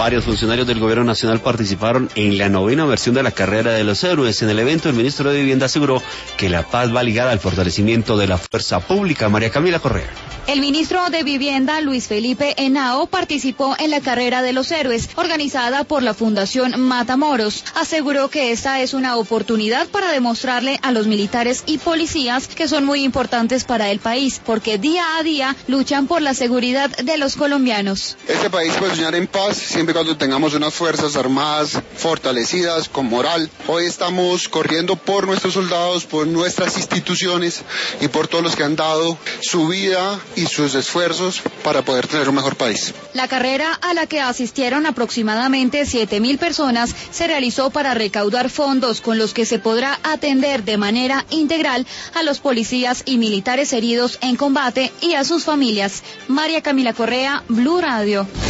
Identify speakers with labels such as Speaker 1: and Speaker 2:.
Speaker 1: Varios funcionarios del Gobierno Nacional participaron en la 9ª versión de la Carrera de los Héroes. En el evento, el ministro de Vivienda aseguró que la paz va ligada al fortalecimiento de la fuerza pública. María Camila Correa.
Speaker 2: El ministro de Vivienda, Luis Felipe Henao, participó en la Carrera de los Héroes, organizada por la Fundación Matamoros. Aseguró que esta es una oportunidad para demostrarle a los militares y policías que son muy importantes para el país, porque día a día luchan por la seguridad de los colombianos.
Speaker 3: Este país puede soñar en paz siempre y cuando tengamos unas fuerzas armadas fortalecidas, con moral. Hoy estamos corriendo por nuestros soldados, por nuestras instituciones y por todos los que han dado su vida y sus esfuerzos para poder tener un mejor país.
Speaker 2: La carrera, a la que asistieron aproximadamente 7.000 personas, se realizó para recaudar fondos con los que se podrá atender de manera integral a los policías y militares heridos en combate y a sus familias. María Camila Correa, Blue Radio.